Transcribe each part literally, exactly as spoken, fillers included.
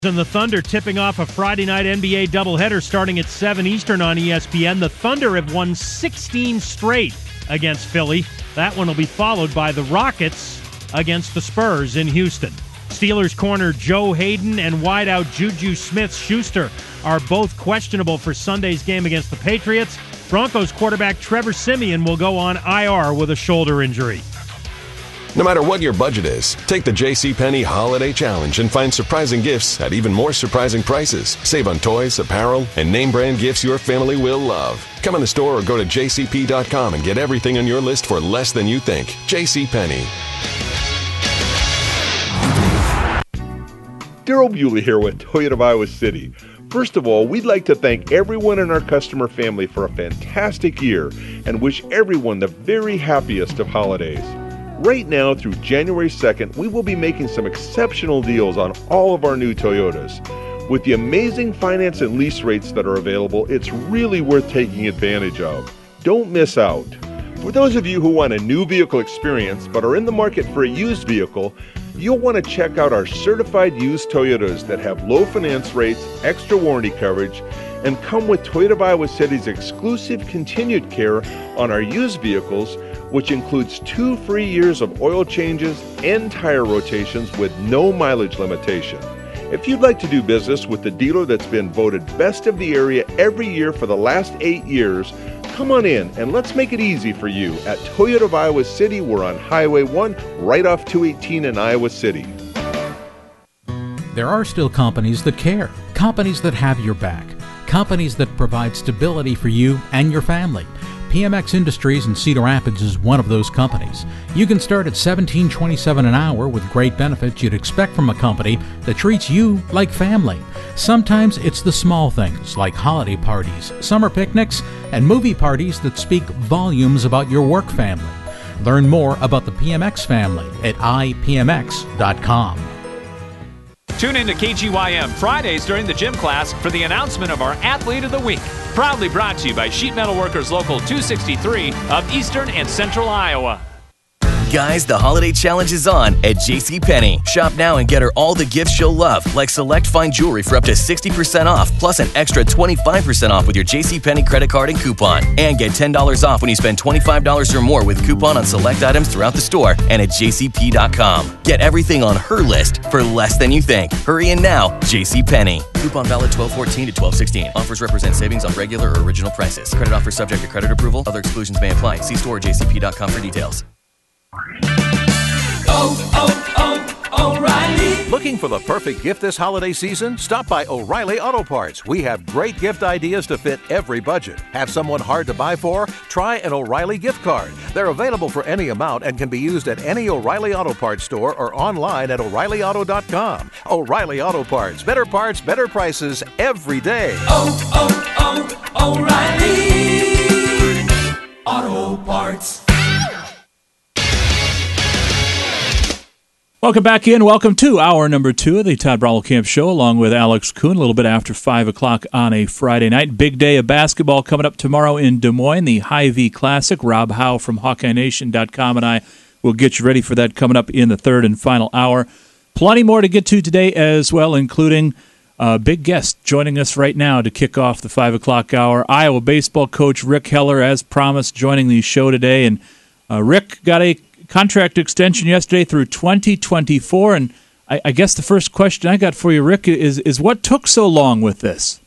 And the Thunder tipping off a Friday night N B A doubleheader starting at seven Eastern on E S P N. The Thunder have won sixteen straight against Philly. That one will be followed by the Rockets against the Spurs in Houston. Steelers corner Joe Hayden and wideout Juju Smith-Schuster are both questionable for Sunday's game against the Patriots. Broncos quarterback Trevor Siemian will go on I R with a shoulder injury. No matter what your budget is, take the JCPenney Holiday Challenge and find surprising gifts at even more surprising prices. Save on toys, apparel, and name brand gifts your family will love. Come in the store or go to j c p dot com and get everything on your list for less than you think. JCPenney. Daryl Bewley here with Toyota of Iowa City. First of all, we'd like to thank everyone in our customer family for a fantastic year and wish everyone the very happiest of holidays. Right now through January second, we will be making some exceptional deals on all of our new Toyotas. With the amazing finance and lease rates that are available, it's really worth taking advantage of. Don't miss out. For those of you who want a new vehicle experience but are in the market for a used vehicle, you'll want to check out our certified used Toyotas that have low finance rates, extra warranty coverage, and come with Toyota of Iowa City's exclusive continued care on our used vehicles, which includes two free years of oil changes and tire rotations with no mileage limitation. If you'd like to do business with the dealer that's been voted best of the area every year for the last eight years, come on in and let's make it easy for you. At Toyota of Iowa City, we're on Highway one, right off two eighteen in Iowa City. There are still companies that care, companies that have your back, companies that provide stability for you and your family. P M X Industries in Cedar Rapids is one of those companies. You can start at seventeen twenty-seven an hour with great benefits you'd expect from a company that treats you like family. Sometimes it's the small things like holiday parties, summer picnics, and movie parties that speak volumes about your work family. Learn more about the P M X family at i p m x dot com. Tune in to K G Y M Fridays during the gym class for the announcement of our Athlete of the Week. Proudly brought to you by Sheet Metal Workers Local two sixty-three of Eastern and Central Iowa. Guys, the holiday challenge is on at JCPenney. Shop now and get her all the gifts she'll love, like select fine jewelry for up to sixty percent off, plus an extra twenty-five percent off with your JCPenney credit card and coupon. And get ten dollars off when you spend twenty-five dollars or more with coupon on select items throughout the store and at j c p dot com. Get everything on her list for less than you think. Hurry in now, JCPenney. Coupon valid twelve fourteen to twelve sixteen. Offers represent savings on regular or original prices. Credit offer subject to credit approval. Other exclusions may apply. See store or j c p dot com for details. Oh, oh, oh, O'Reilly. Looking for the perfect gift this holiday season? Stop by O'Reilly Auto Parts. We have great gift ideas to fit every budget. Have someone hard to buy for? Try an O'Reilly gift card. They're available for any amount and can be used at any O'Reilly Auto Parts store or online at o'reilly auto dot com. O'Reilly Auto Parts. Better parts, better prices every day. Oh, oh, oh, O'Reilly Auto Parts. Welcome back in. Welcome to hour number two of the Todd Camp Show, along with Alex Kuhn, a little bit after five o'clock on a Friday night. Big day of basketball coming up tomorrow in Des Moines, the Hy-Vee Classic. Rob Howe from Hawkeye Nation dot com and I will get you ready for that coming up in the third and final hour. Plenty more to get to today as well, including a big guest joining us right now to kick off the five o'clock hour. Iowa baseball coach Rick Heller, as promised, joining the show today. And uh, Rick got a contract extension yesterday through twenty twenty-four, and I, I guess the first question I got for you, Rick, is is what took so long with this?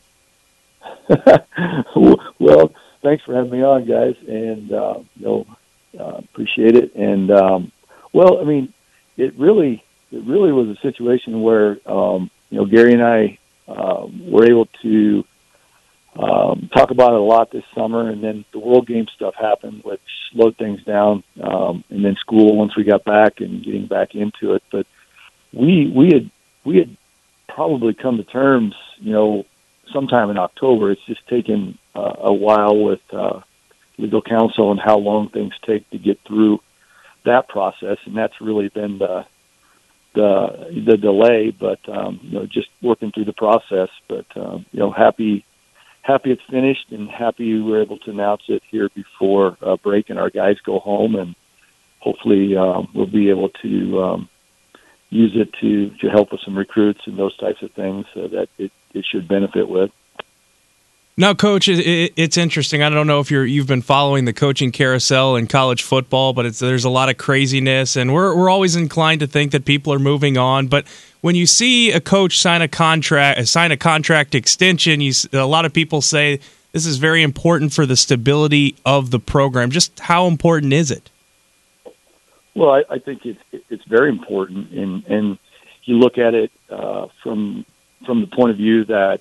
Well, thanks for having me on, guys, and uh, you know, uh, appreciate it. And um, well, I mean, it really, it really was a situation where um, you know Gary and I uh, were able to um, talk about it a lot this summer, and then the World Game stuff happened, which slowed things down, um, and then school once we got back and getting back into it. But we we had we had probably come to terms, you know, sometime in October. It's just taken uh, a while with uh, legal counsel and how long things take to get through that process, and that's really been the the, the delay. But um, you know, just working through the process. But um, you know, happy. Happy it's finished, and happy we were able to announce it here before uh, break, and our guys go home, and hopefully um, we'll be able to, um, use it to, to help with some recruits and those types of things uh, that it, it should benefit with. Now, Coach, it, it's interesting. I don't know if you're you've been following the coaching carousel in college football, but it's, there's a lot of craziness, and we're we're always inclined to think that people are moving on. But when you see a coach sign a contract, sign a contract extension, you, a lot of people say this is very important for the stability of the program. Just how important is it? Well, I, I think it's it's very important, and and you look at it uh, from from the point of view that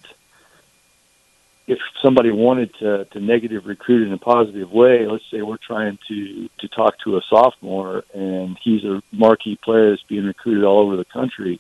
if somebody wanted to, to negative recruit in a positive way, let's say we're trying to, to talk to a sophomore and he's a marquee player that's being recruited all over the country.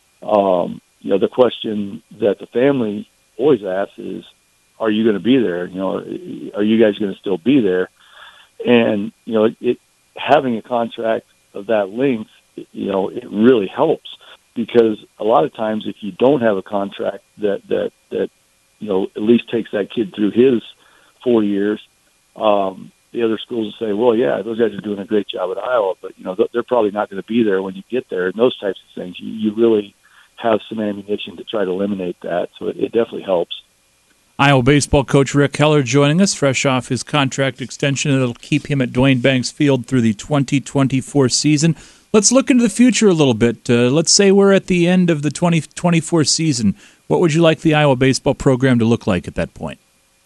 Um, you know, the question that the family always asks is, are you going to be there? You know, are you guys going to still be there? And, you know, it, it having a contract of that length, you know, it really helps, because a lot of times if you don't have a contract that, that, that, you know, at least takes that kid through his four years. Um, the other schools will say, well, yeah, those guys are doing a great job at Iowa, but, you know, they're probably not going to be there when you get there, and those types of things. You, you really have some ammunition to try to eliminate that, so it, it definitely helps. Iowa baseball coach Rick Heller joining us, fresh off his contract extension that'll keep him at Dwayne Banks Field through the twenty twenty-four season. Let's look into the future a little bit. Uh, let's say we're at the end of the twenty twenty-four season. What would you like the Iowa baseball program to look like at that point?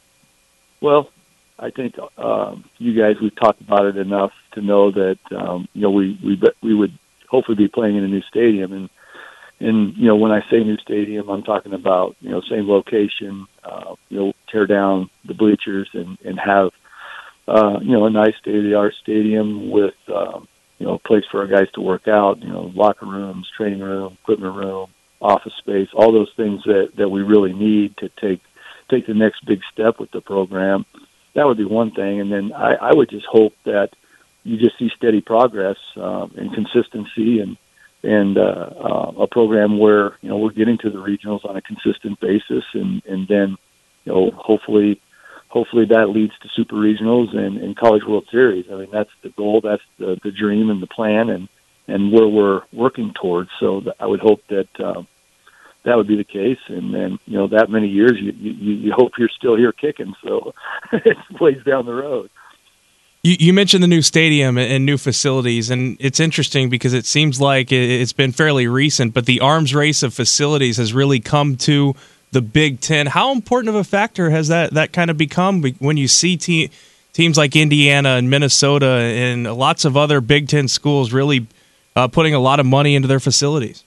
Well, I think um, you guys, we've talked about it enough to know that um, you know we we we would hopefully be playing in a new stadium, and and you know when I say new stadium, I'm talking about you know same location, uh, you know tear down the bleachers and and have uh, you know a nice state of the art stadium with um, you know a place for our guys to work out, you know locker rooms, training room, equipment room, office space, all those things that, that we really need to take take the next big step with the program. That would be one thing. And then I, I would just hope that you just see steady progress um, and consistency and and uh, uh, a program where, you know, we're getting to the regionals on a consistent basis, and, and then, you know, hopefully hopefully that leads to super regionals and, and College World Series. I mean, that's the goal, that's the, the dream and the plan, and and where we're working towards. So I would hope that um, that would be the case. And then, you know, that many years, you, you, you hope you're still here kicking. So it's ways down the road. You, you mentioned the new stadium and new facilities, and it's interesting because it seems like it's been fairly recent, but the arms race of facilities has really come to the Big Ten. How important of a factor has that, that kind of become when you see te- teams like Indiana and Minnesota and lots of other Big Ten schools really Uh, putting a lot of money into their facilities?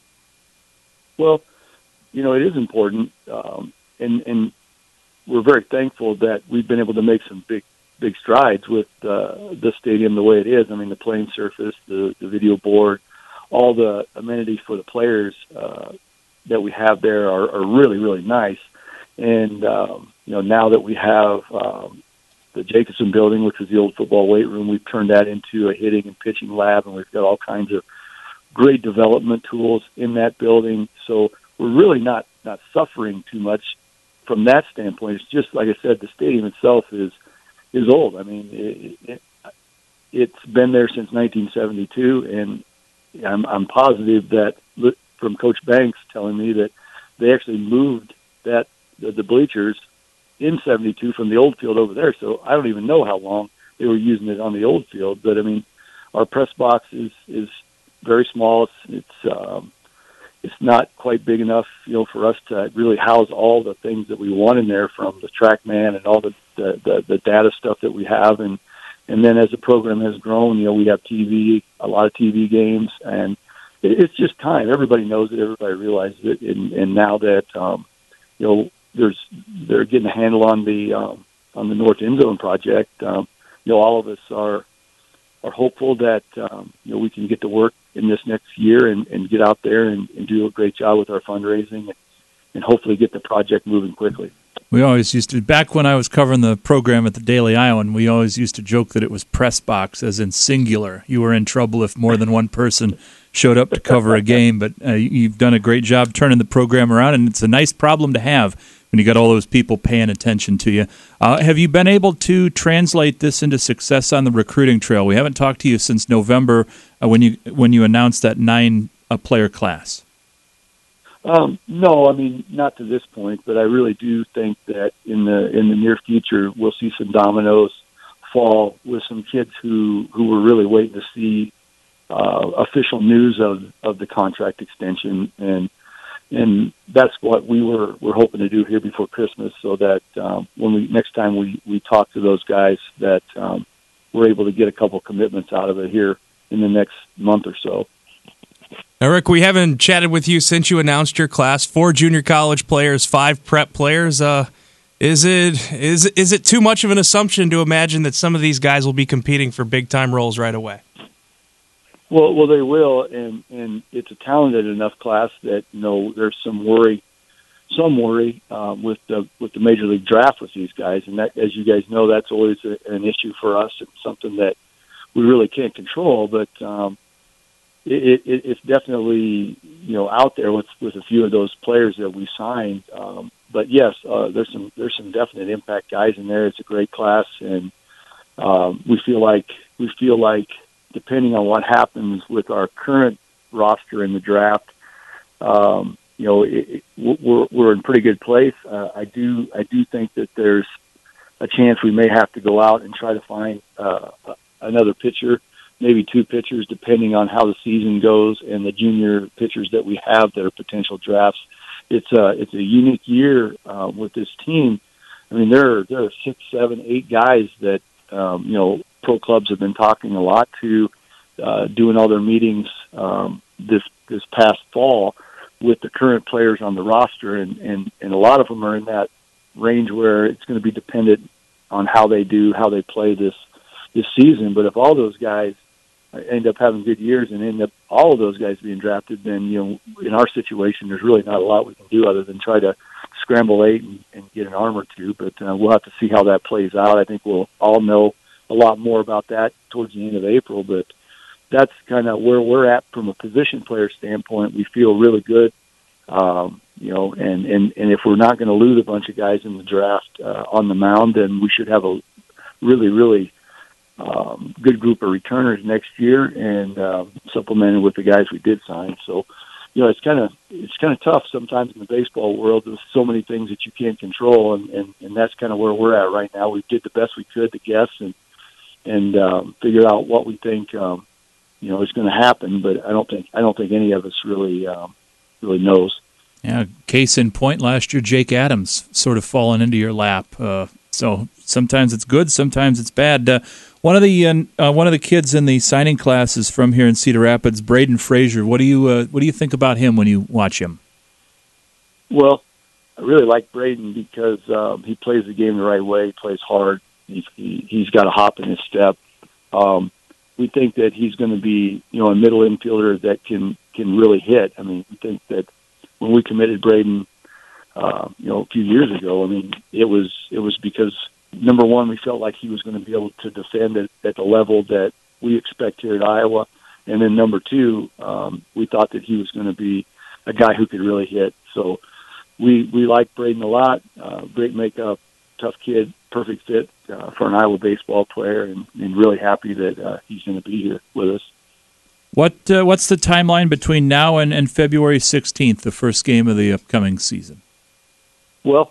Well, you know, it is important, um, and, and we're very thankful that we've been able to make some big, big strides with uh, the stadium the way it is. I mean, the playing surface, the, the video board, all the amenities for the players uh, that we have there are, are really, really nice. And, um, you know, now that we have um, the Jacobson building, which was the old football weight room, we've turned that into a hitting and pitching lab, and we've got all kinds of great development tools in that building. So we're really not, not suffering too much from that standpoint. It's just, like I said, the stadium itself is, is old. I mean, it, it, it's been there since nineteen seventy-two, and I'm, I'm positive that from Coach Banks telling me that they actually moved that, the, the bleachers in seventy-two from the old field over there. So I don't even know how long they were using it on the old field. But I mean, our press box is, is very small. It's, it's, um, it's not quite big enough, you know, for us to really house all the things that we want in there, from the TrackMan and all the, the, the, the data stuff that we have. And, and then as the program has grown, you know, we have T V, a lot of T V games, and it, it's just time. Everybody knows it. Everybody realizes it. And, and now that, um, you know, There's they're getting a handle on the um, on the North End Zone project. Um, you know, all of us are are hopeful that um, you know we can get to work in this next year and, and get out there and, and do a great job with our fundraising and, and hopefully get the project moving quickly. We always used to, back when I was covering the program at the Daily Iowan, we always used to joke that it was press box, as in singular. You were in trouble if more than one person showed up to cover a game, but uh, you've done a great job turning the program around, and it's a nice problem to have when you got all those people paying attention to you. Uh, have you been able to translate this into success on the recruiting trail? We haven't talked to you since November uh, when you when you announced that nine a player class? Um, no, I mean, not to this point, but I really do think that in the in the near future we'll see some dominoes fall with some kids who, who were really waiting to see uh, official news of, of the contract extension, and and that's what we were we're hoping to do here before Christmas, so that um, when we next time we, we talk to those guys, that um, we're able to get a couple commitments out of it here in the next month or so. Now, Rick, we haven't chatted with you since you announced your class. Four junior college players, five prep players. Uh, is it is is it too much of an assumption to imagine that some of these guys will be competing for big time roles right away? Well, well, they will, and, and it's a talented enough class that you know there's some worry, some worry um, with the with the major league draft with these guys, and that, as you guys know, that's always a, an issue for us. It's something that we really can't control, but um, it, it, it's definitely you know out there with, with a few of those players that we signed. Um, but yes, uh, there's some there's some definite impact guys in there. It's a great class, and um, we feel like we feel like. depending on what happens with our current roster in the draft, um, you know, it, it, we're we're in pretty good place. Uh, I do I do think that there's a chance we may have to go out and try to find uh, another pitcher, maybe two pitchers, depending on how the season goes and the junior pitchers that we have that are potential drafts. It's a it's a unique year uh, with this team. I mean, there are, there are six, seven, eight guys that um, you know. Pro clubs have been talking a lot to, uh, doing all their meetings um, this this past fall with the current players on the roster, and, and, and a lot of them are in that range where it's going to be dependent on how they do, how they play this this season. But if all those guys end up having good years and end up all of those guys being drafted, then you know in our situation there's really not a lot we can do other than try to scramble eight and, and get an arm or two. But uh, we'll have to see how that plays out. I think we'll all know a lot more about that towards the end of April, but that's kind of where we're at from a position player standpoint. We feel really good, um, you know, and, and, and if we're not going to lose a bunch of guys in the draft uh, on the mound, then we should have a really, really um, good group of returners next year, and uh, supplemented with the guys we did sign. So, you know, it's kind of it's kind of tough sometimes in the baseball world. There's so many things that you can't control, and, and, and that's kind of where we're at right now. We did the best we could to guess and and um, figure out what we think, um, you know, is going to happen. But I don't think I don't think any of us really um, really knows. Yeah, case in point, last year Jake Adams sort of fallen into your lap. Uh, so sometimes it's good, sometimes it's bad. Uh, one of the uh, one of the kids in the signing class is from here in Cedar Rapids, Braden Frazier. What do you uh, what do you think about him when you watch him? Well, I really like Braden because um, he plays the game the right way. He plays hard. He's, he, he's got a hop in his step. Um, we think that he's going to be, you know, a middle infielder that can, can really hit. I mean, we think that when we committed Braden, uh, you know, a few years ago, I mean, it was it was because, number one, we felt like he was going to be able to defend it at the level that we expect here at Iowa. And then number two, um, we thought that he was going to be a guy who could really hit. So we, we like Braden a lot. Uh, great makeup, tough kid, perfect fit uh, for an Iowa baseball player, and, and really happy that uh, he's going to be here with us. What uh, what's the timeline between now and, and February sixteenth, the first game of the upcoming season? Well,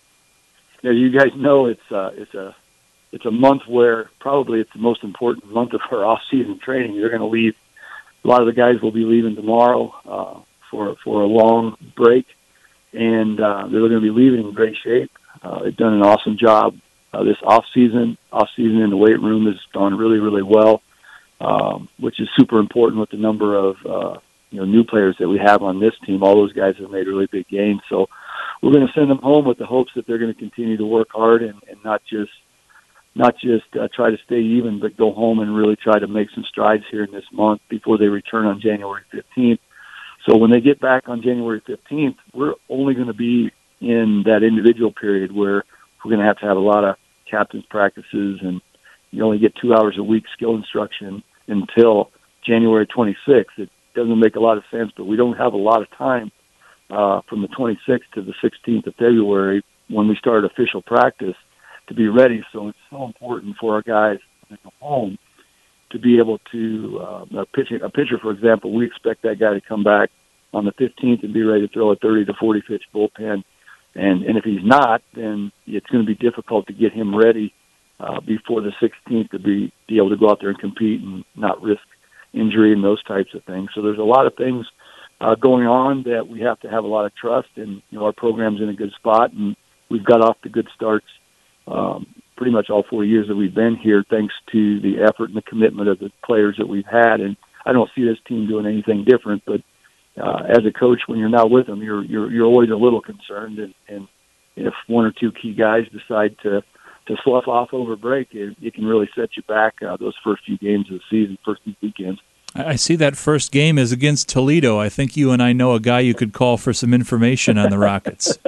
as you guys know, it's uh, it's a it's a month where probably it's the most important month of our off-season training. You're going to leave. A lot of the guys will be leaving tomorrow uh, for for a long break, and uh, they're going to be leaving in great shape. Uh, they've done an awesome job uh, this off-season. Off-season in the weight room has gone really, really well, um, which is super important with the number of uh, you know new players that we have on this team. All those guys have made really big gains. So we're going to send them home with the hopes that they're going to continue to work hard and, and not just not just uh, try to stay even, but go home and really try to make some strides here in this month before they return on January fifteenth. So when they get back on January fifteenth, we're only going to be in that individual period where we're going to have to have a lot of captain's practices, and you only get two hours a week skill instruction until January twenty-sixth. It doesn't make a lot of sense, but we don't have a lot of time uh, from the twenty-sixth to the sixteenth of February when we start official practice to be ready. So it's so important for our guys to go home to to be able to uh, a pitcher, a pitcher, for example, we expect that guy to come back on the fifteenth and be ready to throw a thirty to forty pitch bullpen. And and if he's not, then it's going to be difficult to get him ready uh, before the sixteenth to be be able to go out there and compete and not risk injury and those types of things. So there's a lot of things uh, going on that we have to have a lot of trust. And you know, our program's in a good spot, and we've got off to good starts um, pretty much all four years that we've been here, thanks to the effort and the commitment of the players that we've had. And I don't see this team doing anything different, but Uh, as a coach, when you're not with them, you're you're you're always a little concerned, and, and if one or two key guys decide to to slough off over break, it, it can really set you back uh, those first few games of the season, first few weekends. I see that first game is against Toledo. I think you and I know a guy you could call for some information on the Rockets.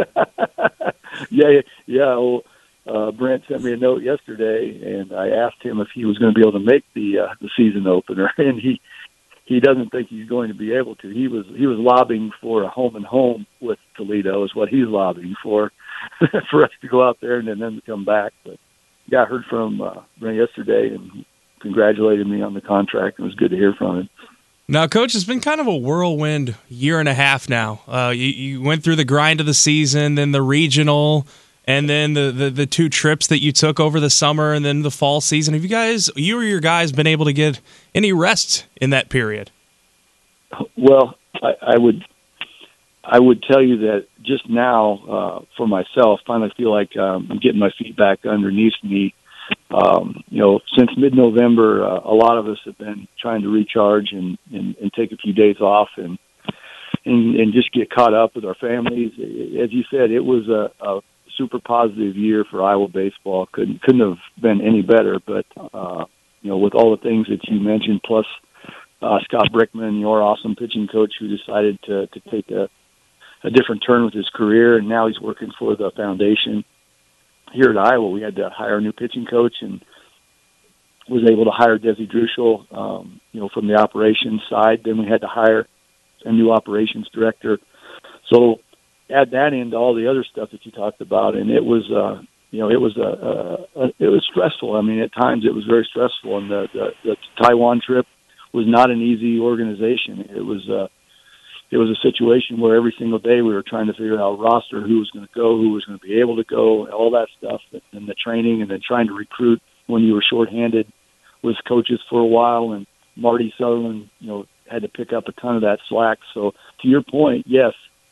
yeah, yeah. Well, uh, Brent sent me a note yesterday, and I asked him if he was going to be able to make the uh, the season opener, and he. He doesn't think he's going to be able to. He was he was lobbying for a home and home with Toledo is what he's lobbying for, for us to go out there and then to come back. But yeah, I heard from uh, Brent yesterday and he congratulated me on the contract. It was good to hear from him. Now, Coach, it's been kind of a whirlwind year and a half now. Uh, you, you went through the grind of the season, then the regional, and then the, the, the two trips that you took over the summer and then the fall season. Have you guys, you or your guys, been able to get any rest in that period? Well, I, I would I would tell you that just now, uh, for myself, finally feel like um, I'm getting my feet back underneath me. Um, you know, since mid-November, uh, a lot of us have been trying to recharge and, and, and take a few days off and, and and just get caught up with our families. As you said, it was a, a super positive year for Iowa baseball. Couldn't couldn't have been any better. But uh, you know, with all the things that you mentioned, plus uh, Scott Brickman, your awesome pitching coach, who decided to to take a, a different turn with his career, and now he's working for the foundation here at Iowa. We had to hire a new pitching coach, and was able to hire Desi Druschel, um, you know, from the operations side. Then we had to hire a new operations director. So add that into all the other stuff that you talked about, and it was, uh, you know, it was a, a, a it was stressful. I mean, at times it was very stressful, and the, the, the Taiwan trip was not an easy organization. It was uh, it was a situation where every single day we were trying to figure out a roster, who was going to go, who was going to be able to go, and all that stuff, and the training, and then trying to recruit when you were shorthanded with coaches for a while, and Marty Sutherland, you know, had to pick up a ton of that slack. So to your point, yes,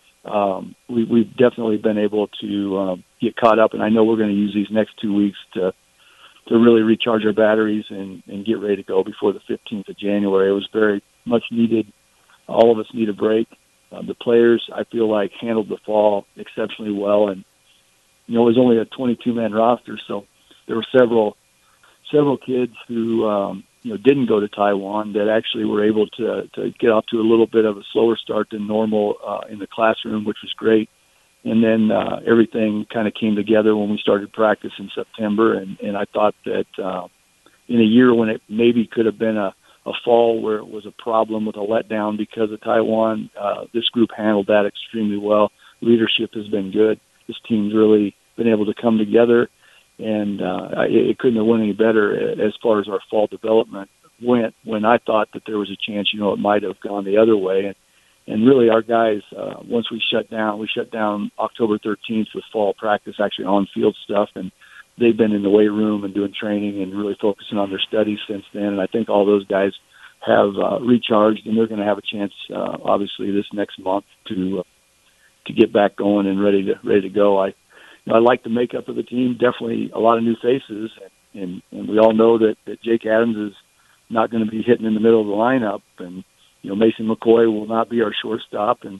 um, we, we've definitely been able to um, get caught up, and I know we're going to use these next two weeks to to really recharge our batteries and, and get ready to go before the fifteenth of January. It was very much needed. All of us need a break. Uh, the players, I feel like, handled the fall exceptionally well, and you know, it was only a twenty-two man roster, so there were several several kids who um, you know didn't go to Taiwan that actually were able to to get off to a little bit of a slower start than normal uh, in the classroom, which was great. And then uh, everything kind of came together when we started practice in September, and, and I thought that uh, in a year when it maybe could have been a, a fall where it was a problem with a letdown because of Taiwan, uh, this group handled that extremely well. Leadership has been good. This team's really been able to come together, and uh, it, it couldn't have went any better as far as our fall development went, when I thought that there was a chance, you know, it might have gone the other way. And, and really our guys, uh, once we shut down, we shut down October thirteenth with fall practice, actually on-field stuff, and they've been in the weight room and doing training and really focusing on their studies since then. And I think all those guys have uh, recharged, and they're going to have a chance, uh, obviously, this next month to uh, to get back going and ready to ready to go. I you know, I like the makeup of the team. Definitely a lot of new faces, and, and, and we all know that, that Jake Adams is not going to be hitting in the middle of the lineup, and you know, Mason McCoy will not be our shortstop, and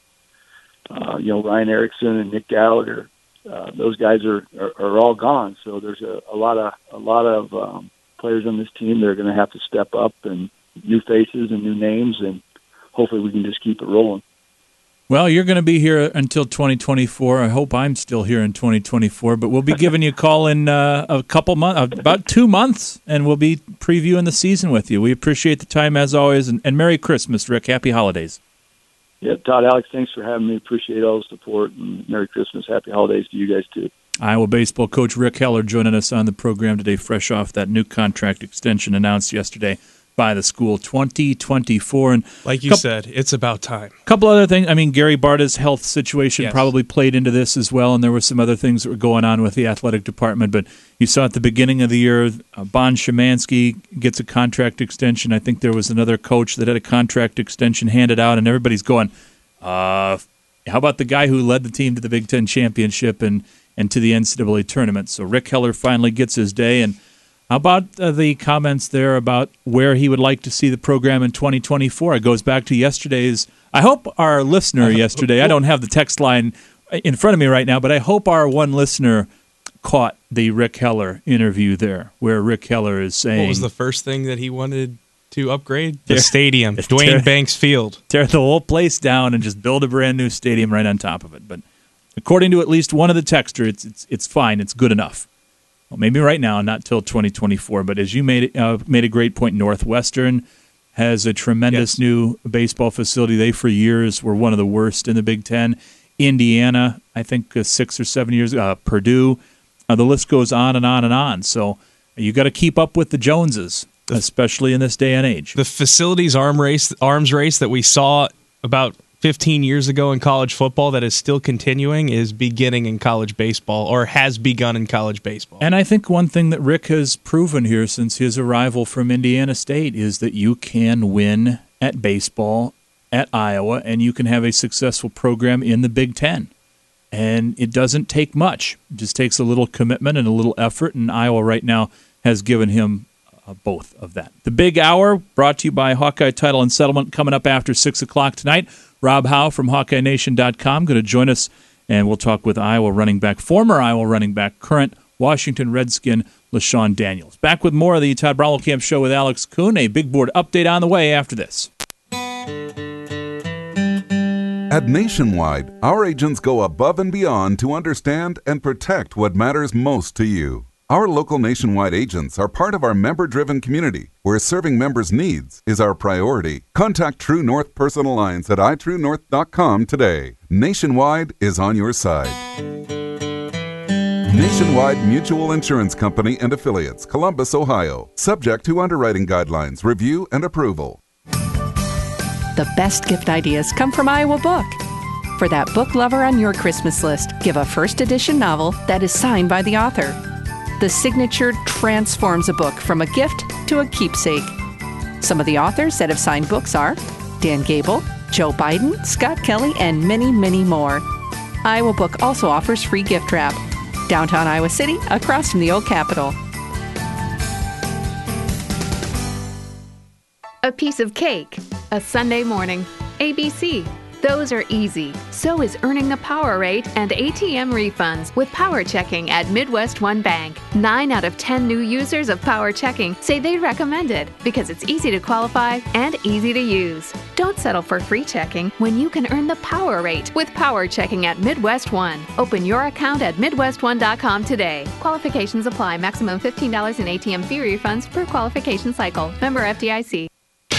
uh, you know, Ryan Erickson and Nick Gallagher, uh, those guys are, are, are all gone. So there's a, a lot of a lot of um, players on this team that are going to have to step up, and new faces and new names, and hopefully we can just keep it rolling. Well, you're going to be here until twenty twenty-four. I hope I'm still here in twenty twenty-four, but we'll be giving you a call in uh, a couple months, about two months, and we'll be previewing the season with you. We appreciate the time as always, and, and Merry Christmas, Rick. Happy holidays. Yeah, Todd, Alex, thanks for having me. Appreciate all the support, and Merry Christmas. Happy holidays to you guys, too. Iowa baseball coach Rick Heller joining us on the program today, fresh off that new contract extension announced yesterday by the school, twenty twenty-four. And like you couple, said, it's about time. A couple other things. I mean, Gary Barta's health situation yes. probably played into this as well, and there were some other things that were going on with the athletic department. But you saw at the beginning of the year, uh, Bon Szymanski gets a contract extension. I think there was another coach that had a contract extension handed out, and everybody's going, uh, how about the guy who led the team to the Big Ten championship and, and to the N C double A tournament? So Rick Heller finally gets his day. And how about uh, the comments there about where he would like to see the program in twenty twenty-four? It goes back to yesterday's. I hope our listener yesterday, I don't have the text line in front of me right now, but I hope our one listener caught the Rick Heller interview there, where Rick Heller is saying, what was the first thing that he wanted to upgrade? The tear, stadium, Dwayne tear, Banks Field. Tear the whole place down and just build a brand new stadium right on top of it. But according to at least one of the texters, it's it's, it's fine. It's good enough. Well, maybe right now, not till twenty twenty-four. But as you made uh, made a great point, Northwestern has a tremendous yes. new baseball facility. They, for years, were one of the worst in the Big Ten. Indiana, I think uh, six or seven years ago, uh, Purdue. Uh, the list goes on and on and on. So you got to keep up with the Joneses, especially in this day and age. The facilities arm race, arms race that we saw about fifteen years ago in college football that is still continuing is beginning in college baseball, or has begun in college baseball. And I think one thing that Rick has proven here since his arrival from Indiana State is that you can win at baseball at Iowa, and you can have a successful program in the Big Ten. And it doesn't take much. It just takes a little commitment and a little effort, and Iowa right now has given him uh, both of that. The Big Hour, brought to you by Hawkeye Title and Settlement, coming up after six o'clock tonight. Rob Howe from Hawkeye Nation dot com going to join us, and we'll talk with Iowa running back, former Iowa running back, current Washington Redskin, LaShawn Daniels. Back with more of the Todd Camp Show with Alex Kuhn. A big board update on the way after this. At Nationwide, our agents go above and beyond to understand and protect what matters most to you. Our local Nationwide agents are part of our member-driven community, where serving members' needs is our priority. Contact True North Personal Lines at i true north dot com today. Nationwide is on your side. Nationwide Mutual Insurance Company and Affiliates, Columbus, Ohio. Subject to underwriting guidelines, review, and approval. The best gift ideas come from Iowa Book. For that book lover on your Christmas list, give a first edition novel that is signed by the author. The signature transforms a book from a gift to a keepsake. Some of the authors that have signed books are Dan Gable, Joe Biden, Scott Kelly, and many, many more. Iowa Book also offers free gift wrap. Downtown Iowa City, across from the old Capitol. A piece of cake, a Sunday morning, A B C. Those are easy. So is earning the power rate and A T M refunds with Power Checking at Midwest One Bank. Nine out of ten new users of Power Checking say they recommend it because it's easy to qualify and easy to use. Don't settle for free checking when you can earn the power rate with Power Checking at Midwest One. Open your account at midwest one dot com today. Qualifications apply. Maximum fifteen dollars in A T M fee refunds per qualification cycle. Member F D I C.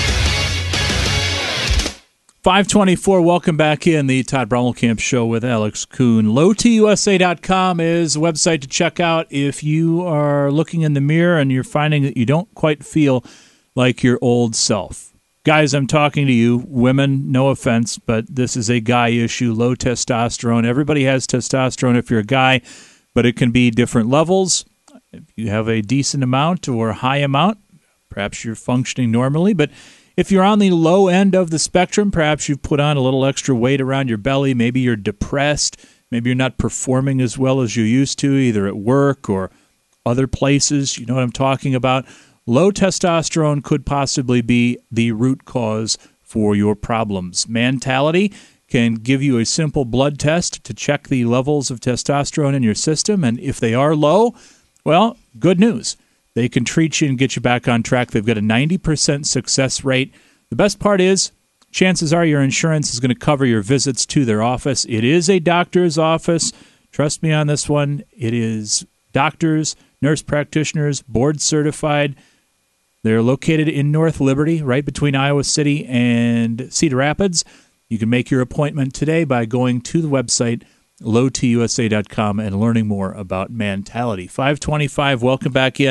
five twenty-four, welcome back in the Todd Camp Show with Alex Kuhn. low t u s a dot com is a website to check out if you are looking in the mirror and you're finding that you don't quite feel like your old self. Guys, I'm talking to you. Women, no offense, but this is a guy issue, low testosterone. Everybody has testosterone if you're a guy, but it can be different levels. If you have a decent amount or a high amount, perhaps you're functioning normally, but if you're on the low end of the spectrum, perhaps you've put on a little extra weight around your belly. Maybe you're depressed. Maybe you're not performing as well as you used to, either at work or other places. You know what I'm talking about? Low testosterone could possibly be the root cause for your problems. Mentality can give you a simple blood test to check the levels of testosterone in your system, and if they are low, well, good news. They can treat you and get you back on track. They've got a ninety percent success rate. The best part is, chances are your insurance is going to cover your visits to their office. It is a doctor's office. Trust me on this one. It is doctors, nurse practitioners, board certified. They're located in North Liberty, right between Iowa City and Cedar Rapids. You can make your appointment today by going to the website, low t u s a dot com, and learning more about Mentality. five twenty-five, welcome back in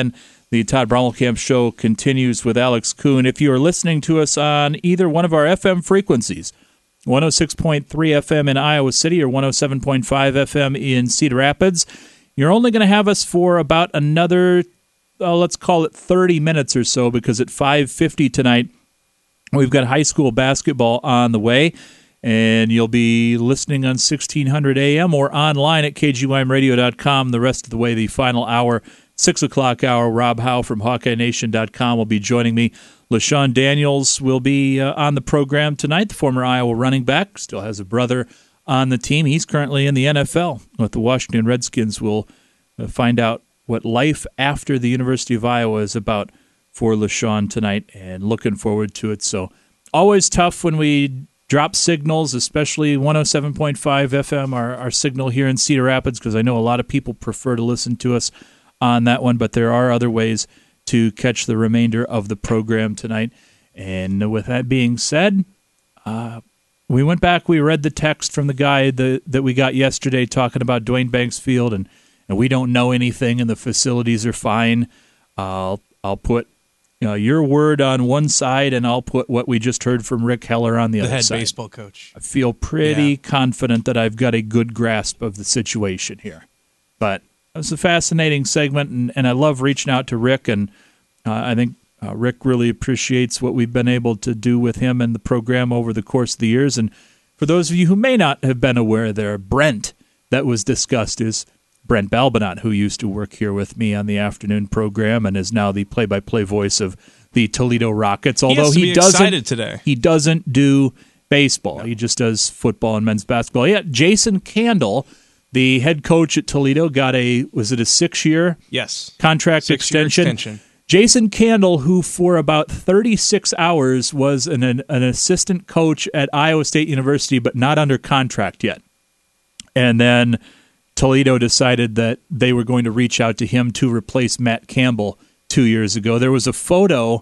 The Todd Brommelkamp Show continues with Alex Kuhn. If you are listening to us on either one of our F M frequencies, one oh six point three F M in Iowa City or one oh seven point five F M in Cedar Rapids, you're only going to have us for about another, uh, let's call it thirty minutes or so, because at five fifty tonight, we've got high school basketball on the way, and you'll be listening on sixteen hundred A M or online at K G Y M radio dot com the rest of the way. The final hour, six o'clock hour, Rob Howe from Hawkeye Nation dot com will be joining me. LaShawn Daniels will be uh, on the program tonight, the former Iowa running back, still has a brother on the team. He's currently in the N F L with the Washington Redskins. We'll uh, find out what life after the University of Iowa is about for LaShawn tonight, and looking forward to it. So always tough when we drop signals, especially one oh seven point five F M, our, our signal here in Cedar Rapids, because I know a lot of people prefer to listen to us on that one, but there are other ways to catch the remainder of the program tonight. And with that being said, uh, we went back, we read the text from the guy that, that we got yesterday talking about Dwayne Banks Field, and, and we don't know anything, and the facilities are fine. I'll, I'll put you know, your word on one side, and I'll put what we just heard from Rick Heller on the, the other head side. baseball coach. I feel pretty yeah. confident that I've got a good grasp of the situation here. But it was a fascinating segment, and, and I love reaching out to Rick, and uh, I think uh, Rick really appreciates what we've been able to do with him and the program over the course of the years. And for those of you who may not have been aware there, Brent, that was discussed, is Brent Balbinot, who used to work here with me on the afternoon program and is now the play-by-play voice of the Toledo Rockets. Although he, he, he doesn't, today. he doesn't do baseball. No. He just does football and men's basketball. Yeah, Jason Candle, the head coach at Toledo, got a, was it a six-year yes. contract Six-year extension? extension? Jason Candle, who for about thirty-six hours was an, an, an assistant coach at Iowa State University, but not under contract yet. And then Toledo decided that they were going to reach out to him to replace Matt Campbell two years ago. There was a photo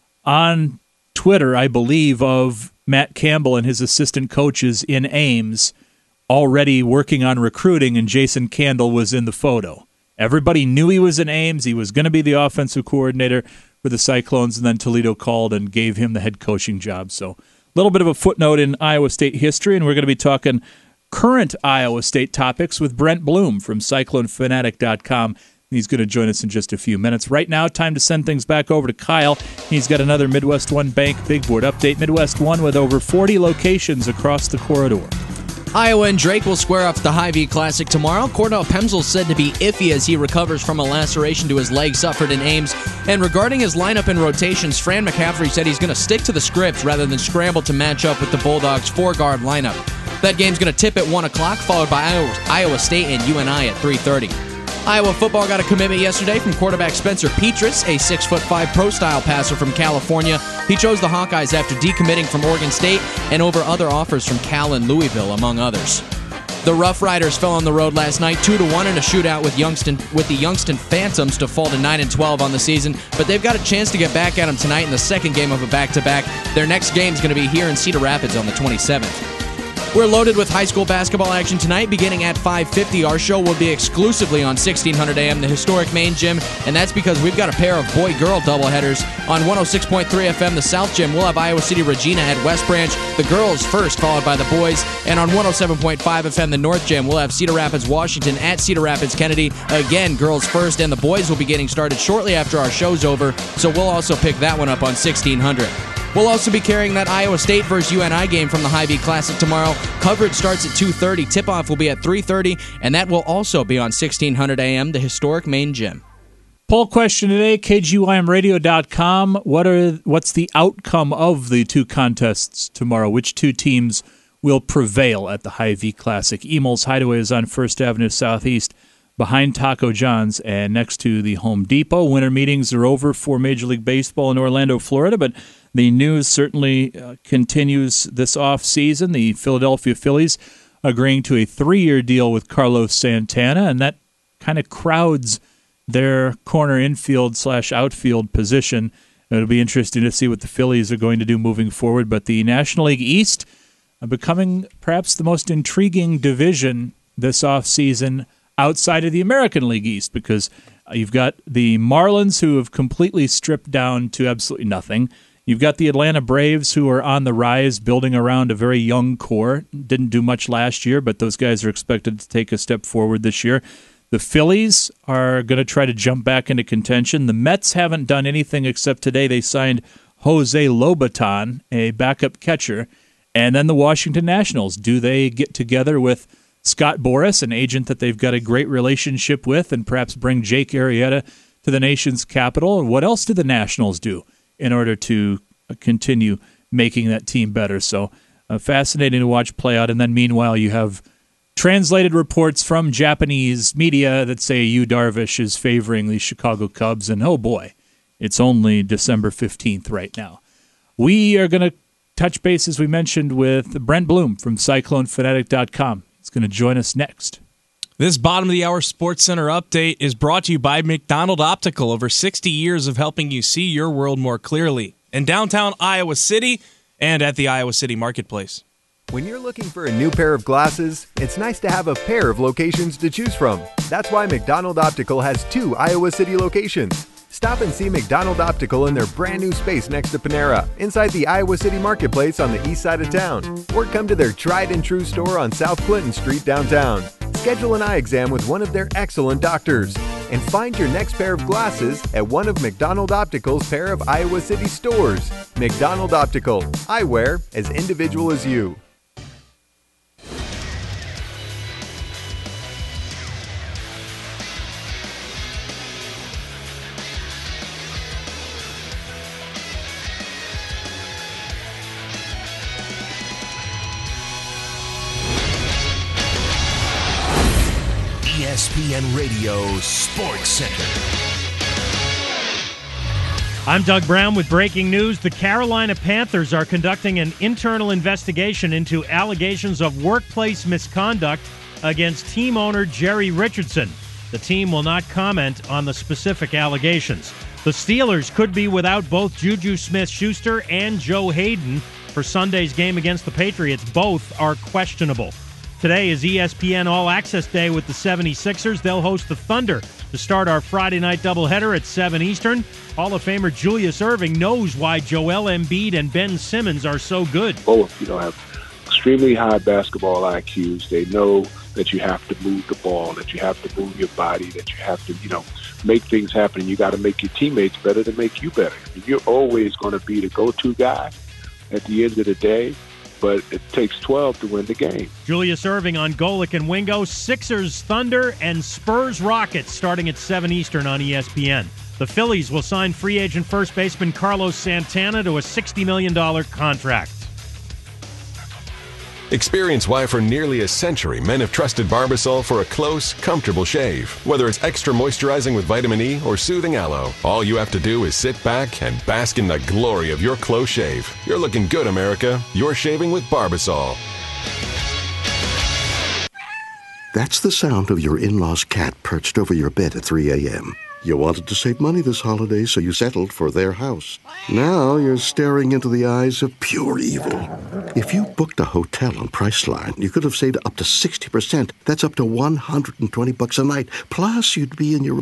on Twitter, I believe, of Matt Campbell and his assistant coaches in Ames already working on recruiting, and Jason Candle was in the photo. Everybody knew he was in Ames. He was going to be the offensive coordinator for the Cyclones, and then Toledo called and gave him the head coaching job. So a little bit of a footnote in Iowa State history, and we're going to be talking current Iowa State topics with Brent Bloom from Cyclone Fanatic dot com. He's going to join us in just a few minutes. Right now, time to send things back over to Kyle. He's got another Midwest One Bank Big Board update. Midwest One with over forty locations across the corridor. Iowa and Drake will square off at the Hy-Vee Classic tomorrow. Cordell Pemsel said to be iffy as he recovers from a laceration to his leg suffered in Ames. And regarding his lineup and rotations, Fran McCaffrey said he's going to stick to the script rather than scramble to match up with the Bulldogs' four-guard lineup. That game's going to tip at one o'clock, followed by Iowa, Iowa State and U N I at three thirty. Iowa football got a commitment yesterday from quarterback Spencer Petras, a six foot five pro-style passer from California. He chose the Hawkeyes after decommitting from Oregon State and over other offers from Cal and Louisville, among others. The Rough Riders fell on the road last night, two to one in a shootout with Youngston, with the Youngston Phantoms to fall to nine and twelve on the season, but they've got a chance to get back at them tonight in the second game of a back-to-back. Their next game is going to be here in Cedar Rapids on the twenty-seventh. We're loaded with high school basketball action tonight, beginning at five fifty. Our show will be exclusively on sixteen hundred A M, the historic main gym, and that's because we've got a pair of boy-girl doubleheaders. On one oh six point three F M, the South Gym, we'll have Iowa City Regina at West Branch, the girls first, followed by the boys. And on one oh seven point five F M, the North Gym, we'll have Cedar Rapids, Washington at Cedar Rapids Kennedy. Again, girls first, and the boys will be getting started shortly after our show's over, so we'll also pick that one up on sixteen hundred. We'll also be carrying that Iowa State versus U N I game from the Hy-Vee Classic tomorrow. Coverage starts at two thirty. Tip-off will be at three thirty, and that will also be on sixteen hundred A M, the historic main gym. Poll question today, K G Y M radio dot com. What are what's the outcome of the two contests tomorrow? Which two teams will prevail at the Hy-Vee Classic? Emil's Hideaway is on First Avenue Southeast, behind Taco John's and next to the Home Depot. Winter meetings are over for Major League Baseball in Orlando, Florida, but the news certainly uh, continues this offseason. The Philadelphia Phillies agreeing to a three-year deal with Carlos Santana, and that kind of crowds their corner infield slash outfield position. It'll be interesting to see what the Phillies are going to do moving forward, but the National League East uh, becoming perhaps the most intriguing division this offseason outside of the American League East, because Uh, you've got the Marlins, who have completely stripped down to absolutely nothing. You've got the Atlanta Braves, who are on the rise, building around a very young core. Didn't do much last year, but those guys are expected to take a step forward this year. The Phillies are going to try to jump back into contention. The Mets haven't done anything except today they signed Jose Lobaton, a backup catcher. And then the Washington Nationals. Do they get together with Scott Boras, an agent that they've got a great relationship with, and perhaps bring Jake Arrieta to the nation's capital? And what else do the Nationals do in order to continue making that team better? So uh, fascinating to watch play out. And then meanwhile, you have translated reports from Japanese media that say Yu Darvish is favoring the Chicago Cubs. And oh boy, it's only December fifteenth right now. We are going to touch base, as we mentioned, with Brent Bloom from Cyclone Fanatic dot com. He's going to join us next. This bottom of the hour Sports Center update is brought to you by McDonald Optical. Over sixty years of helping you see your world more clearly. In downtown Iowa City and at the Iowa City Marketplace. When you're looking for a new pair of glasses, it's nice to have a pair of locations to choose from. That's why McDonald Optical has two Iowa City locations. Stop and see McDonald Optical in their brand new space next to Panera, inside the Iowa City Marketplace on the east side of town. Or come to their tried and true store on South Clinton Street downtown. Schedule an eye exam with one of their excellent doctors. And find your next pair of glasses at one of McDonald Optical's pair of Iowa City stores. McDonald Optical. Eyewear as individual as you. E S P N Radio Sports Center. I'm Doug Brown with breaking news. The Carolina Panthers are conducting an internal investigation into allegations of workplace misconduct against team owner Jerry Richardson. The team will not comment on the specific allegations. The Steelers could be without both Juju Smith-Schuster and Joe Hayden for Sunday's game against the Patriots. Both are questionable. Today is E S P N All Access Day with the seventy-sixers. They'll host the Thunder to start our Friday night doubleheader at seven Eastern. Hall of Famer Julius Erving knows why Joel Embiid and Ben Simmons are so good. Both, you know, have extremely high basketball I Qs. They know that you have to move the ball, that you have to move your body, that you have to, you know, make things happen. You got to make your teammates better to make you better. You're always going to be the go-to guy at the end of the day. But it takes twelve to win the game. Julius Erving on Golick and Wingo. Sixers, Thunder, and Spurs Rockets starting at seven Eastern on E S P N. The Phillies will sign free agent first baseman Carlos Santana to a sixty million dollars contract. Experience why for nearly a century men have trusted Barbasol for a close, comfortable shave. Whether it's extra moisturizing with vitamin E or soothing aloe, all you have to do is sit back and bask in the glory of your close shave. You're looking good, America. You're shaving with Barbasol. That's the sound of your in-law's cat perched over your bed at three a.m. You wanted to save money this holiday, so you settled for their house. Now you're staring into the eyes of pure evil. If you booked a hotel on Priceline, you could have saved up to sixty percent. That's up to one hundred twenty bucks a night. Plus, you'd be in your